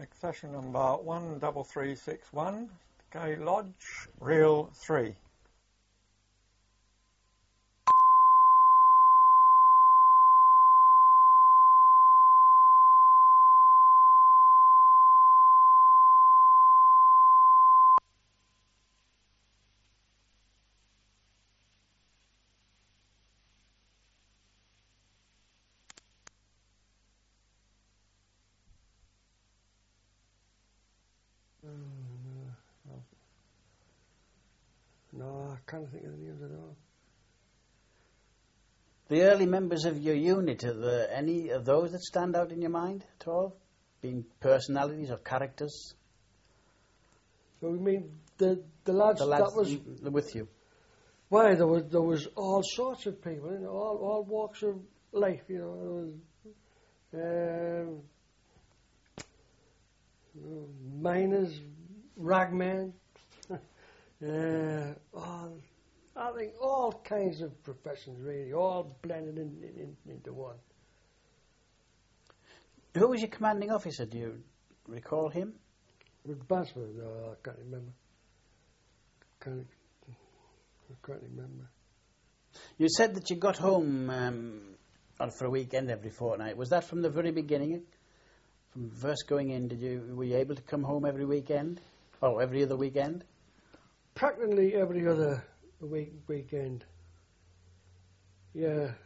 accession number 13361, Gay Lodge, reel 3. No, I can't think of the names at all. The early members of your unit, are there any of those that stand out in your mind at all? Being personalities or characters? So we mean the lads that was with you? Why, there was all sorts of people, you know, all walks of life, you know. There was miners, ragmen, I think all kinds of professions really, all blended into one. Who was your commanding officer? Do you recall him? With Basford? No, I can't remember. I can't remember. You said that you got home for a weekend every fortnight. Was that from the very beginning? From first going in, were you able to come home every weekend? Or every other weekend? Practically every other weekend. Yeah.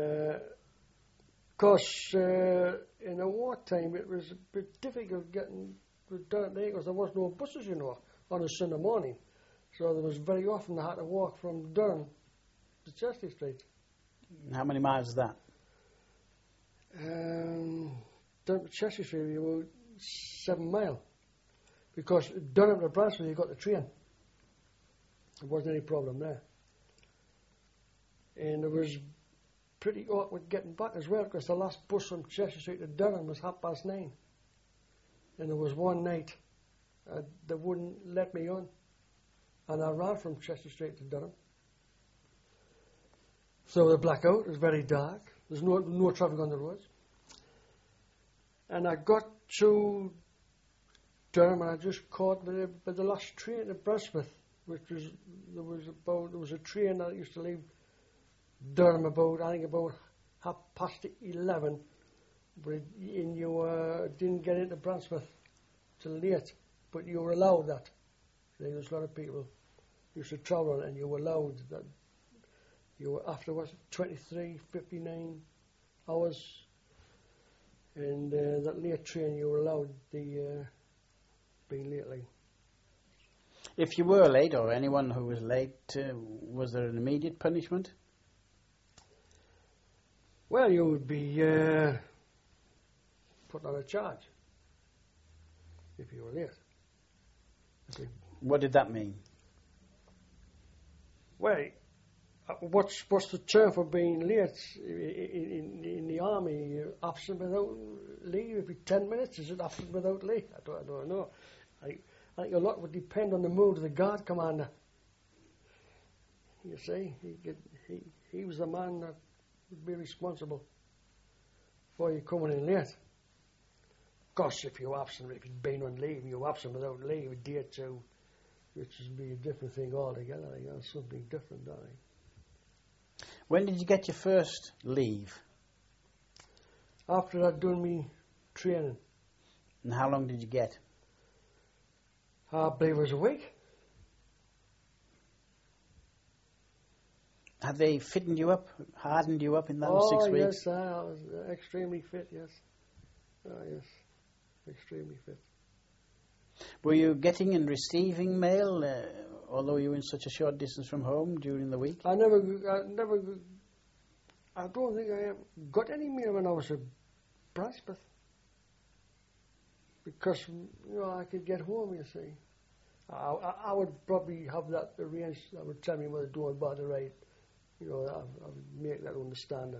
Of course, in the wartime it was a bit difficult getting to Durham because there was no buses, you know, on a Sunday morning. So there was very often I had to walk from Durham to Chester Street. How many miles is that? Durham to Chester Street, you were 7 miles. Because Durham to Bradford, you got the train. There wasn't any problem there. And it was pretty awkward getting back as well because the last bus from Chester Street to Durham was 9:30. And there was one night they wouldn't let me on. And I ran from Chester Street to Durham. So the blackout, it was very dark. There's no traffic on the roads. And I got to Durham and I just caught with the last train to Bradford, which was there was a train that used to leave Durham about 11:30, but you didn't get into Bradford till late, but you were allowed that. There was a lot of people used to travel and you were allowed that. You were afterwards 23:59 hours, and that late train you were allowed the being late. Like. If you were late, or anyone who was late, was there an immediate punishment? Well, you would be put on a charge if you were late. What did that mean? Well, what's the term for being late in the army? Absent without leave? It'd be 10 minutes. Is it absent without leave? I don't know. I think a lot would depend on the mood of the guard commander. You see, he was the man that would be responsible for you coming in late. Of course, if you're absent, if you'd been on leave and you're absent without leave, a day or two, which would be a different thing altogether. I think that's something different, I think. When did you get your first leave? After I'd done me training. And how long did you get? I believe it was a week. Have they fitted you up, hardened you up in those 6 weeks? Yes, I was extremely fit, yes. Oh, yes, extremely fit. Were you getting and receiving mail, although you were in such a short distance from home during the week? I don't think I ever got any mail when I was at Bradford. Because, I could get home, you see. I would probably have that arranged. I would tell me what they're doing about the right. I would make that understanding.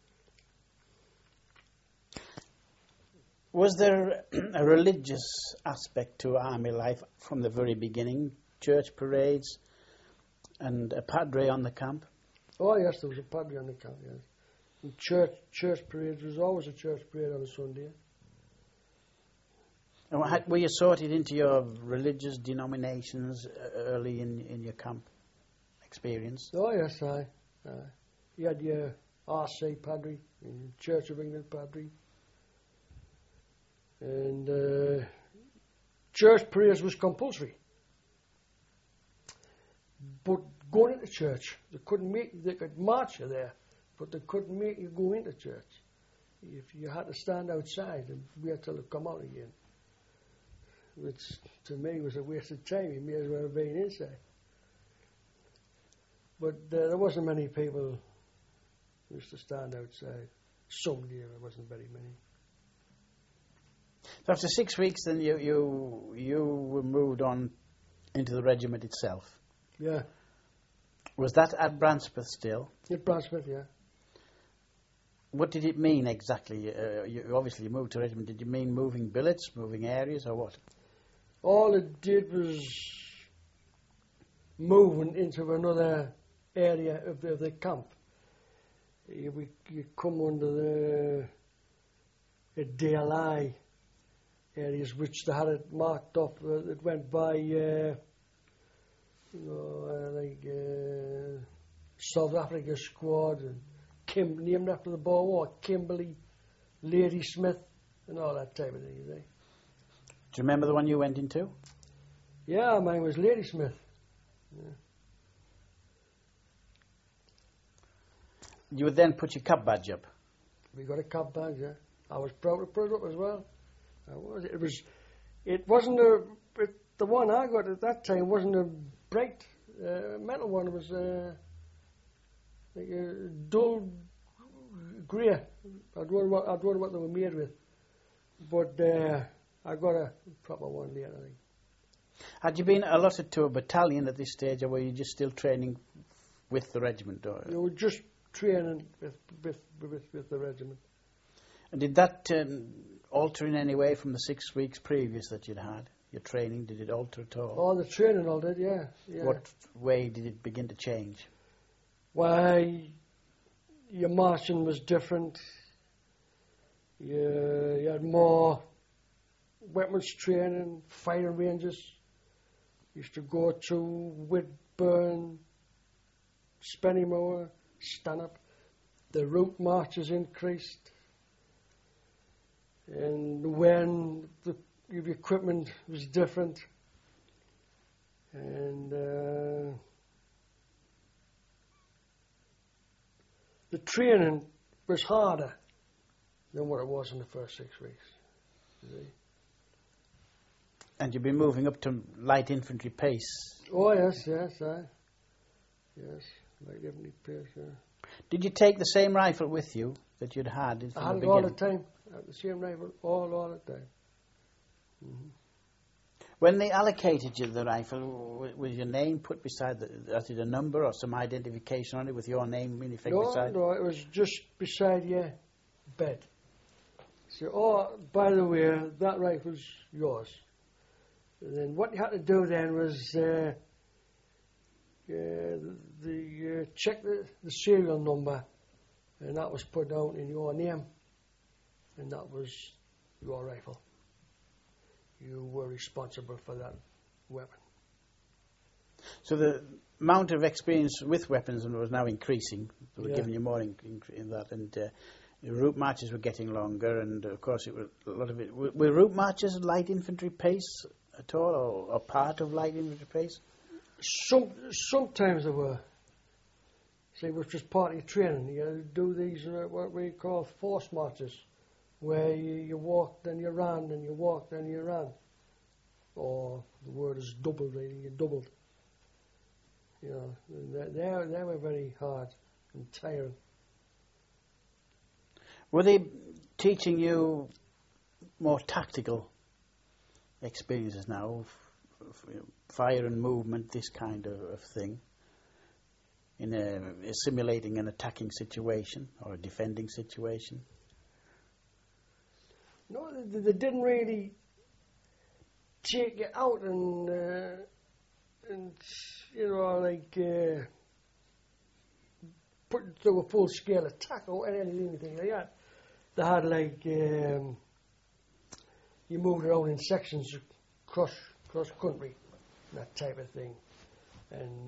Was there a religious aspect to army life from the very beginning? Church parades and a padre on the camp? Oh, yes, there was a padre on the camp, yes. And church parades, there was always a church parade on a Sunday. And were you sorted into your religious denominations early in your camp experience? Oh, yes, aye. You had your RC padre, Church of England padre, and church prayers was compulsory. But going into church, they could march you there, but they couldn't make you go into church. If you had to stand outside and wait till they come out again, which to me was a waste of time. You may as well have been inside. But there wasn't many people who used to stand outside. Some there wasn't very many. So after 6 weeks, then you were moved on into the regiment itself. Yeah. Was that at Brancepeth still? At Brancepeth, yeah. What did it mean exactly? Obviously you moved to regiment. Did you mean moving billets, moving areas, or what? All it did was moving into another area of the camp. You come under the DLI areas, which they had it marked up. It went by, South Africa squad, and named after the Boer War, Kimberley, Ladysmith, and all that type of thing. You see. Do you remember the one you went into? Yeah, mine was Ladysmith. Yeah. You would then put your cap badge up. We got a cap badge, yeah. I was proud to put it up as well. It wasn't the one I got at that time wasn't a bright metal one. It was like a dull grey. I don't know what they were made with, but I got a proper one later, I think. Had you been allotted to a battalion at this stage, or were you just still training with the regiment? You were just training with the regiment. And did that alter in any way from the 6 weeks previous that you'd had? Your training, did it alter at all? Oh, the training all did, yeah. What way did it begin to change? Why, your marching was different. You had more weapons training, firing ranges. Used to go to Whitburn, Spennymoor, Stanhope. The route marches increased. And when your equipment was different. And the training was harder than what it was in the first 6 weeks. You see. And you've been moving up to light infantry pace. Oh, yes, light infantry pace, yeah. Did you take the same rifle with you that you'd had from I had the it beginning? all the time. I had the same rifle all the time. Mm-hmm. When they allocated you the rifle, was your name put beside was it a number or some identification on it with your name in effect beside? No, it was just beside your bed. So, oh, by the way, that rifle's yours. And then what you had to do then was check the serial number, and that was put down in your name, and that was your rifle. You were responsible for that weapon. So the amount of experience with weapons was now increasing. They were Yeah. giving you more in that, and the route marches were getting longer, and of course it was a lot of it. Were route marches light infantry pace at all, or part of light infantry pace? Sometimes they were. See, which was part of your training. You do these what we call force marches, where you walk, then you ran, then you walked, then you ran. Or the word is doubled, really. You doubled. You know, they were very hard and tiring. Were they teaching you more tactical experiences now, fire and movement, this kind of thing, in simulating an attacking situation or a defending situation? No, they didn't really take you out and put it through a full-scale attack or anything like that. They had you moved around in sections cross country, that type of thing, and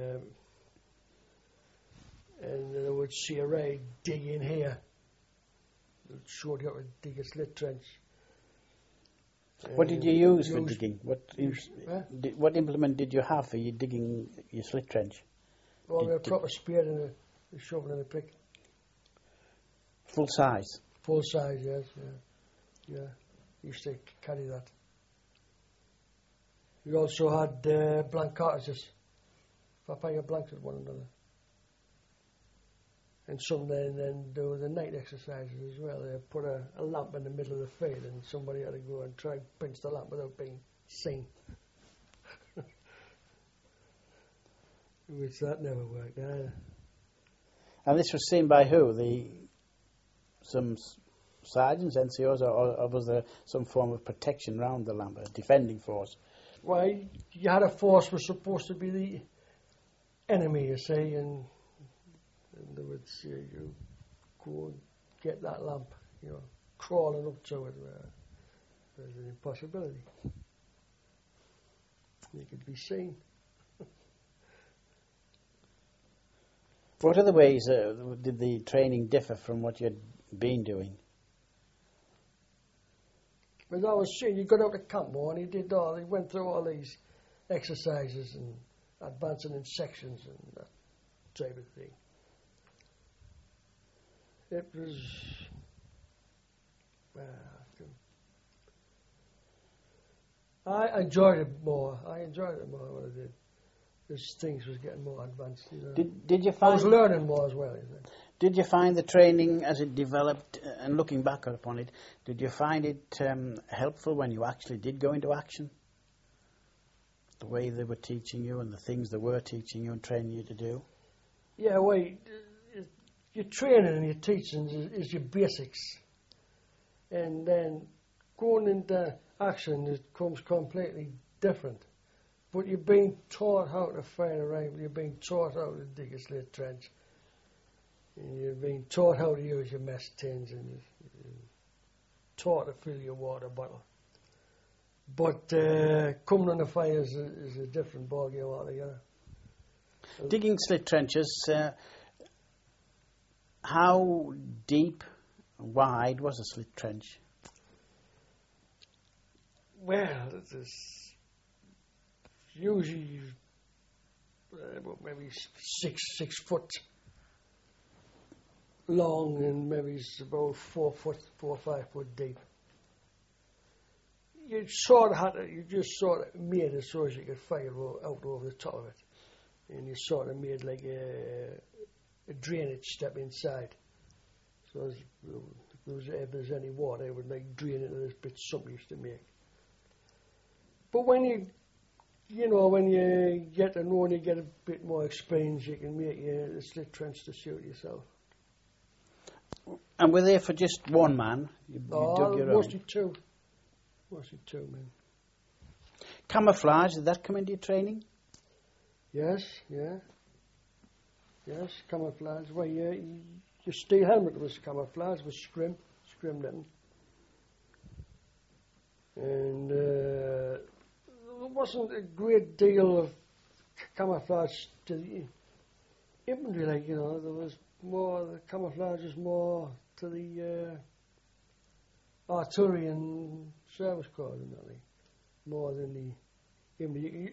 they would see a raid dig in here. They'd show you how to dig a slit trench. What did you use for digging? What implement did you have for you digging your slit trench? Well, a proper spear and a shovel and a pick. Full size? Full size, yes, yeah. Used to carry that. We also had blank cartridges. Papaya blanks with one another. And some then there were the night exercises as well. They put a lamp in the middle of the field and somebody had to go and try and pinch the lamp without being seen. Which that never worked either. And this was seen by who? Some sergeants, NCOs, or was there some form of protection around the lamp, a defending force? Well, you had a force was supposed to be the enemy, you see, and they would say you go and get that lamp, crawling up to it where there's an impossibility. You could be seen. What other ways did the training differ from what you'd been doing? As I was saying, you got out to camp more and he went through all these exercises and advancing in sections and that type of thing. It was, I enjoyed it more. When I did. As things was getting more advanced. Did you find I was learning more as well. Did you find the training as it developed, and looking back upon it, did you find it helpful when you actually did go into action? The way they were teaching you and the things they were teaching you and training you to do? Yeah, well, your training and your teaching is your basics. And then going into action, it comes completely different. But you're being taught how to fire a rifle, you're being taught how to dig a slit trench, and you're being taught how to use your mess tins, and you're taught to fill your water bottle. But coming on the fire is a different ballgame altogether. Digging slit trenches, how deep and wide was a slit trench? Well, it's usually maybe 6 foot long and maybe it's about 4 or 5 foot deep. You just sort of made it so as you could fire out over the top of it. And you sort of made like a drainage step inside. So if there's any water, it would like drain into this bit something used to make. But when you get to know and you get a bit more experience, you can make a slit trench to suit yourself. And were they for just one man? You dug your mostly own? Mostly two men. Camouflage, did that come into your training? Yes, camouflage. Well, your steel helmet was camouflage, was scrim knitting. And there wasn't a great deal of camouflage to the infantry, there was more, the camouflage was more to the artillery and service corps, more than the infantry.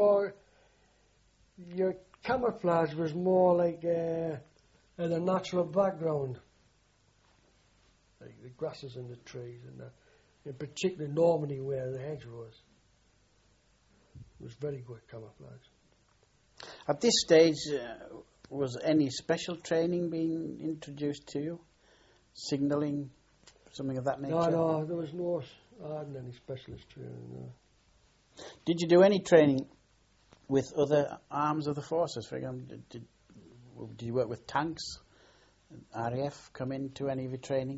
Your camouflage was more like in a natural background, like the grasses and the trees, and in particular Normandy where the hedgerows. It was very good camouflage. At this stage, was any special training being introduced to you? Signalling, something of that nature? No, there was no, I hadn't any specialist training, no. Did you do any training with other arms of the forces? For example, did you work with tanks? RAF come into any of your training?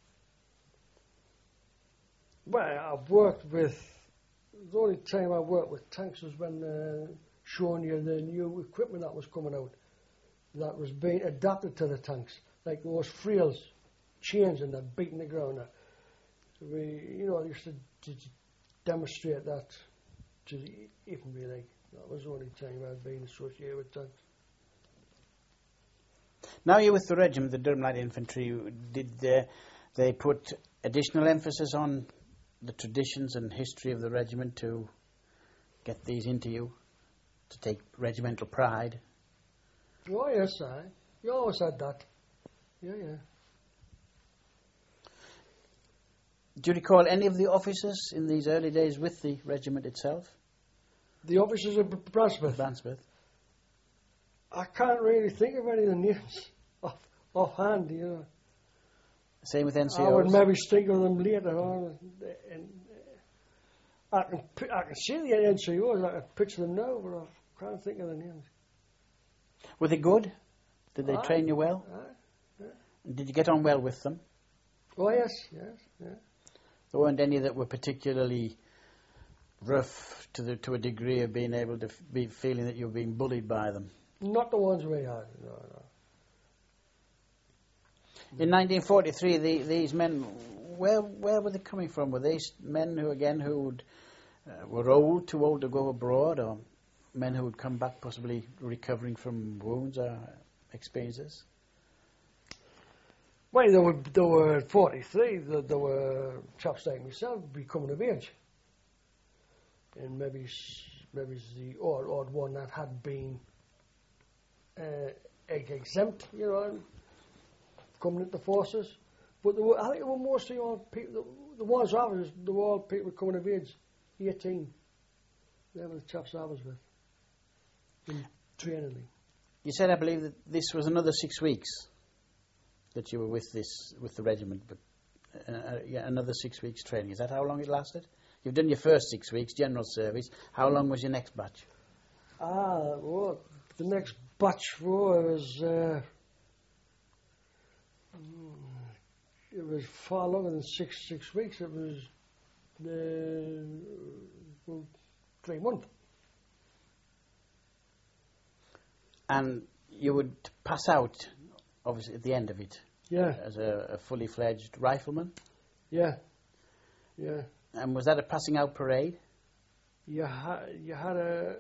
Well, I've worked with, the only time I worked with tanks was when showing you the new equipment that was coming out that was being adapted to the tanks, like those frails, chains and that beating the ground. they used to demonstrate that to the infantry. Like that was the only time I'd been associated with tanks. Now you're with the regiment, the Durham Light Infantry. Did they put additional emphasis on the traditions and history of the regiment to get these into you, to take regimental pride? Oh yes, you always had that. Yeah. Do you recall any of the officers in these early days with the regiment itself? The officers of Bransmouth. I can't really think of any of the names offhand, Same with NCOs? I would maybe think of them later on. And I can see the NCOs, I can picture them now, but I can't think of the names. Were they good? Did they train you well? Yeah. Did you get on well with them? Oh, yes. There weren't any that were particularly rough to a degree of being able to be feeling that you were being bullied by them? Not the ones we had, no. In 1943, these men, where were they coming from? Were they men who were too old to go abroad, or men who would come back possibly recovering from wounds or experiences? Well, there were 43. There were chaps like myself becoming of age, and maybe the odd one that had been exempt, coming into forces. But I think it were mostly all people. The ones I was, they were all people coming of age, 18. They were the chaps I was with in training. You said, I believe, that this was another 6 weeks that you were with the regiment, but another 6 weeks training. Is that how long it lasted? You've done your first 6 weeks, general service. How long was your next batch? Well, the next batch was it was far longer than six weeks. It was 3 months. And you would pass out, obviously, at the end of it. Yeah. As a fully fledged rifleman. Yeah. And was that a passing out parade? You had a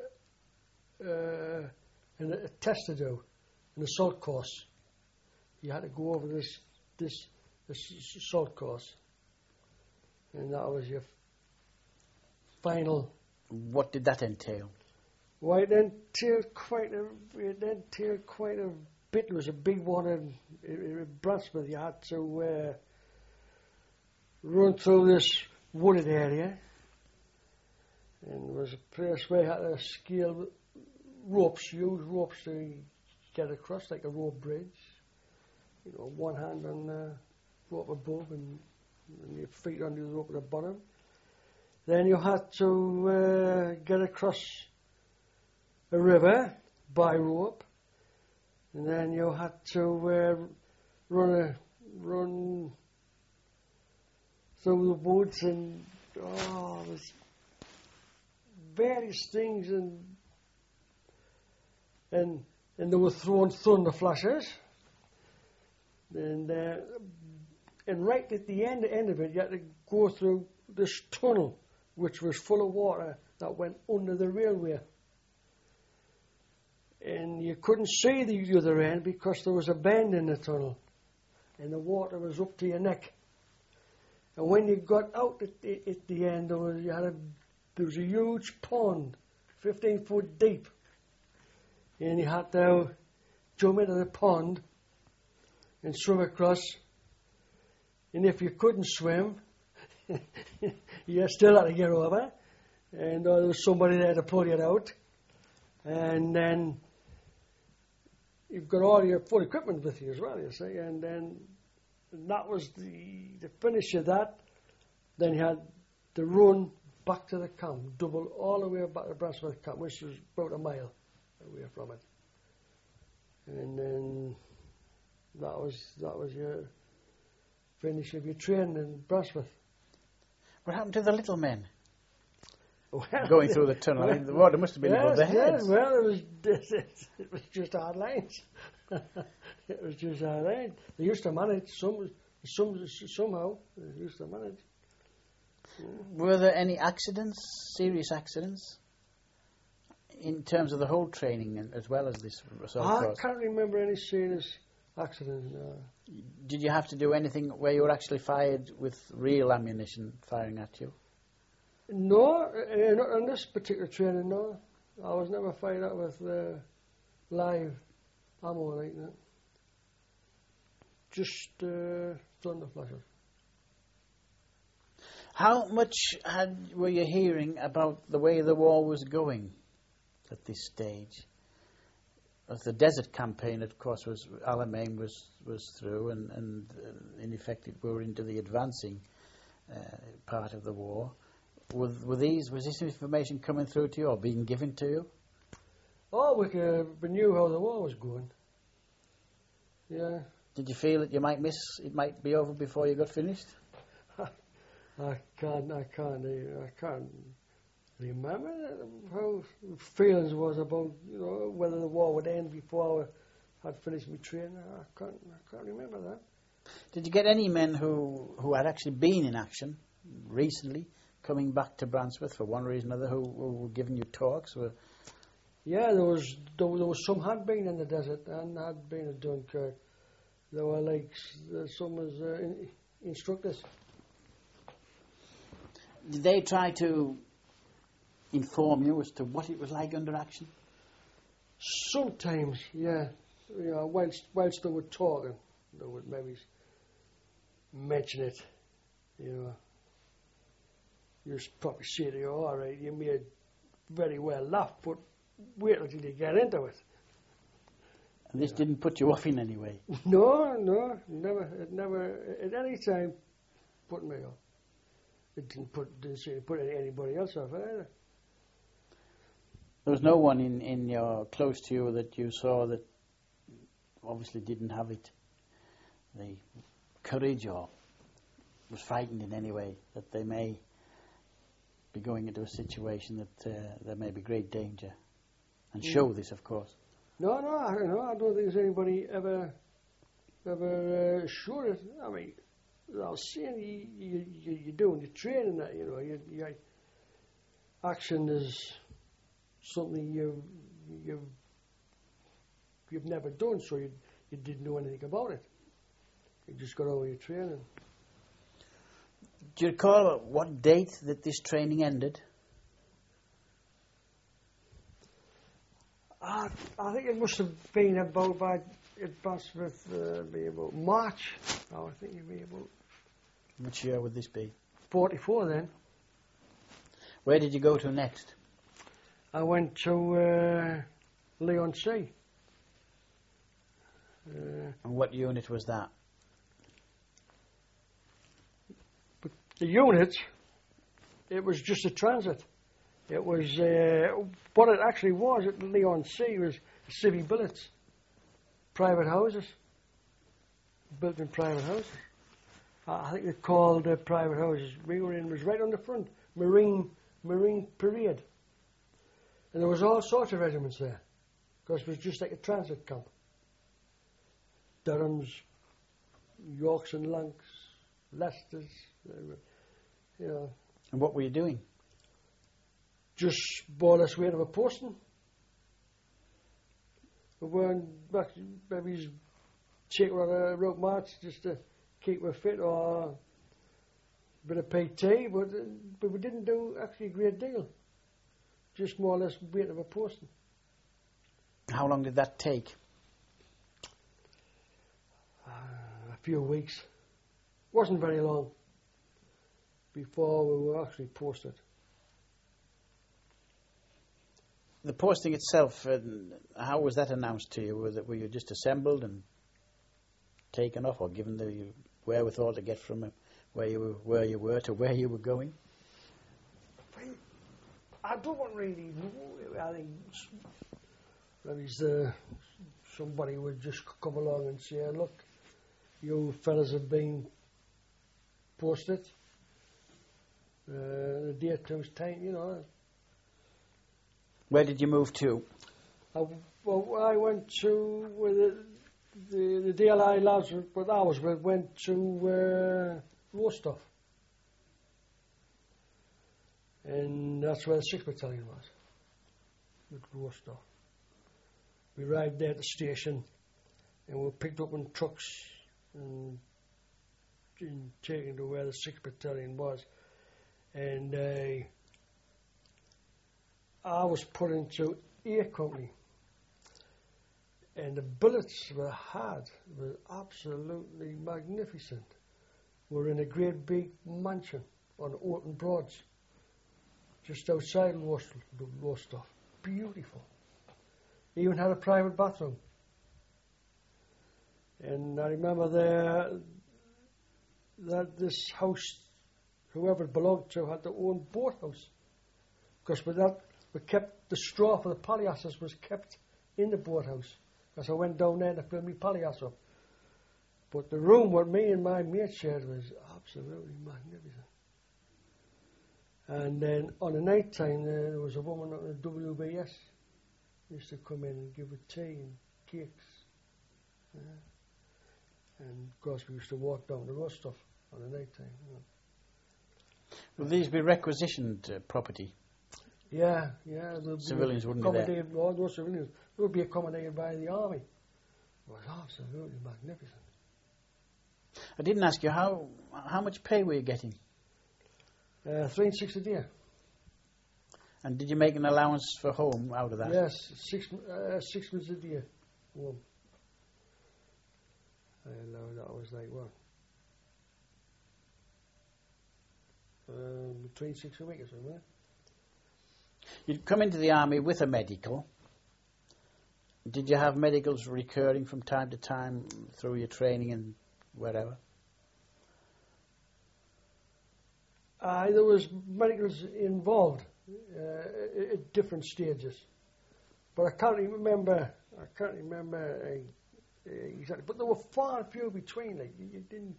test to do, an assault course. You had to go over this assault course, and that was your final. What did that entail? Well, it entailed quite a bit. It was a big one in Bransmouth. You had to run through this wooded area, and there was a place where you had to scale ropes, use ropes to get across, like a rope bridge. One hand on the rope above and your feet on the rope at the bottom. Then you had to get across a river by rope, and then you had to run through the woods, and there's various things, and they were throwing thunder flashes, and right at the end of it, you had to go through this tunnel, which was full of water that went under the railway. And you couldn't see the other end because there was a bend in the tunnel, and the water was up to your neck. And when you got out at the end, there was a huge pond, 15 foot deep, and you had to jump into the pond and swim across. And if you couldn't swim, you still had to get over, and there was somebody there to pull you out. And then you've got all your full equipment with you as well, you see. And then that was the finish of that. Then you had the run back to the camp, double all the way back to Bransmouth camp, which was about a mile away from it. And then that was your finish of your training in Bransmouth. What happened to the little men? Well, going through the tunnel? The water must have been above their heads. Well, it was just hard lines. It was just hard lines. They used to manage somehow. They used to manage. Were there any accidents, serious accidents, in terms of the whole training as well as this assault I course? can't remember any serious accidents. No. Did you have to do anything where you were actually fired with real ammunition firing at you? No, not on this particular training, no. I was never fired up with live ammo like that. Just thunder flashes. How much were you hearing about the way the war was going at this stage? As the Desert Campaign, of course, Alamein was through, and in effect we were into the advancing part of the war. Was this information coming through to you or being given to you? Oh, we knew how the war was going. Yeah. Did you feel that it might be over before you got finished? I can't remember how feelings was about, whether the war would end before I had finished my training. I can't remember that. Did you get any men who had actually been in action recently coming back to Brandsworth for one reason or another who were giving you talks? Yeah, there was some had been in the desert and had been at Dunkirk. There were like some as instructors. Did they try to inform you as to what it was like under action? Sometimes, yeah. Whilst they were talking, they would maybe mention it. You probably say to you, all right, you may very well laugh, but wait until you get into it. And this didn't put you off in any way? No, never. It never, at any time, put me off. It didn't seem to put anybody else off either. There was no one in your close to you that you saw that obviously didn't have the courage or was frightened in any way that they may be going into a situation that there may be great danger, and show this, of course. No, I don't think there's anybody ever sure it. I mean, I was saying you're doing the training that, your action is something you've never done, so you didn't know anything about it. You just got over your training. Do you recall what date that this training ended? I think it must have been about March. I think it'd be about. Which year would this be? 44 then. Where did you go to next? I went to Leon C. And what unit was that? But the unit, it was just a transit. It was, what it actually was at Leon C was civvy billets, private houses, built in private houses. I think they're called private houses. We were in, was right on the front, Marine Parade. And there was all sorts of regiments there, because it was just like a transit camp. Durhams, Yorks and Lancs, Leicesters, And what were you doing? Just more or less waiting for posting. We weren't maybe take on a rope march just to keep her fit or a bit of PT, but we didn't do actually a great deal. Just more or less waiting for posting. How long did that take? A few weeks. Wasn't very long before we were actually posted. The posting itself, how was that announced to you? Were you just assembled and taken off, or given the wherewithal to get from where you were to where you were going? I don't really know. I think maybe somebody would just come along and say, look, you fellas have been posted. The date was time, Where did you move to? I went to the DLI lads, but I was with, went to Rostov. And that's where the 6th Battalion was, with Rostov. We arrived there at the station and we were picked up in trucks and taken to where the 6th Battalion was. And I was put into A Company. And the billets we had were absolutely magnificent. We're in a great big mansion on Orton Broads, just outside Lowestoft. Beautiful. Even had a private bathroom. And I remember that this house, whoever it belonged to, had their own boathouse. Because with that, we kept the straw for the palliasses was kept in the boathouse. Because I went down there to fill my palliasse up. But the room where me and my mate shared was absolutely magnificent. And then on the night time, there was a woman on the WBS used to come in and give her tea and cakes. And of course, we used to walk down the Rostov on the night time. Will these be requisitioned property? Yeah. Civilians wouldn't be there. No civilians. They would be accommodated by the army. It was absolutely magnificent. I didn't ask you how much pay were you getting? 3 and 6 a day. And did you make an allowance for home out of that? Yes, 6 months a day. Home. I know that was like what? Between 6 a week or something. You'd come into the army with a medical. Did you have medicals recurring from time to time through your training and wherever? There was medicals involved at different stages, but I can't remember exactly. But there were far and few between. Like you didn't.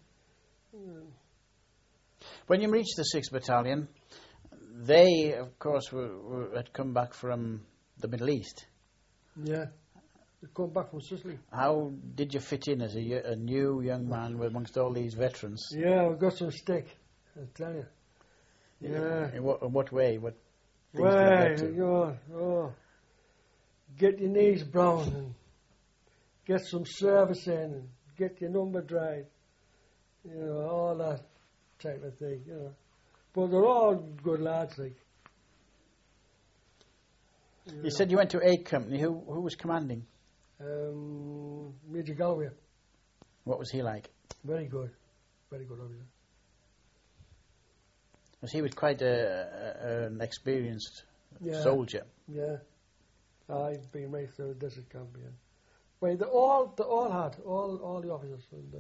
When you reached the 6th Battalion, they, of course, had come back from the Middle East. Yeah, they come back from Sicily. How did you fit in as a new young man amongst all these veterans? Yeah, we got some stick, I tell you. Yeah. In what way? What things did you get to? Get your knees brown and get some service in and get your number dried. All that type of thing, But they're all good lads, like. You said you went to A Company. Who was commanding? Major Galloway. What was he like? Very good officer. Because he was quite an experienced soldier. Yeah. I've been right through the desert camp, yeah. But they all the officers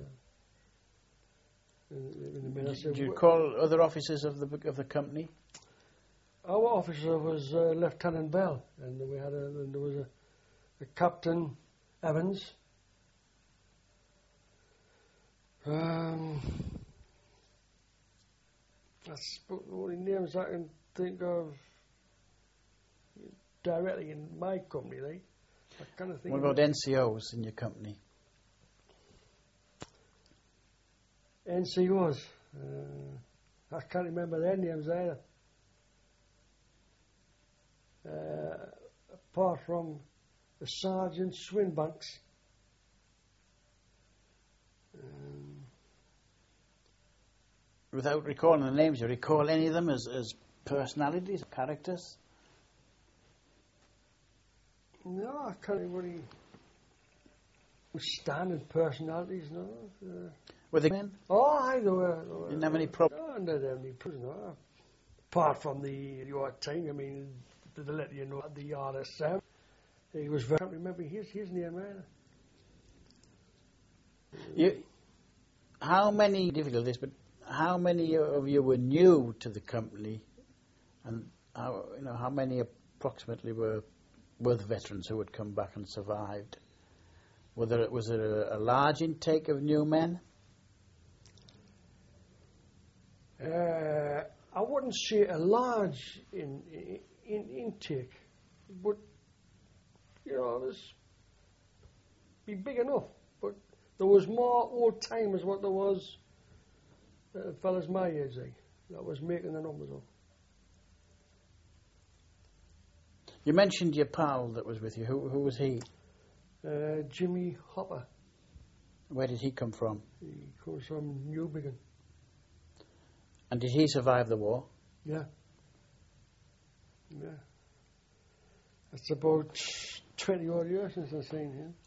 in the ministry. Did you call other officers of the company? Our officer was Lieutenant Bell, and there was a Captain Evans. That's the only names I can think of directly in my company, like. I kind of think. What about NCOs in your company? NCOs. I can't remember their names either. Apart from the Sergeant Swinbanks. Without recalling the names, you recall any of them as personalities, characters? No, I can't really standard personalities, no. Were they men? Oh, they were. Didn't have any problems? No, didn't have any problems, no. Apart from the odd thing, I mean, to let you know, the RSM, he was very, I can't remember his name either. How many of you were new to the company, and how many approximately were the veterans who had come back and survived? Was there a large intake of new men? I wouldn't say a large intake, but it was be big enough. But there was more old timers what there was fellas my age, that was making the numbers up. You mentioned your pal that was with you. Who was he? Jimmy Hopper. Where did he come from? He comes from Newbiggin. And did he survive the war? Yeah. It's about 20 odd years since I've seen him.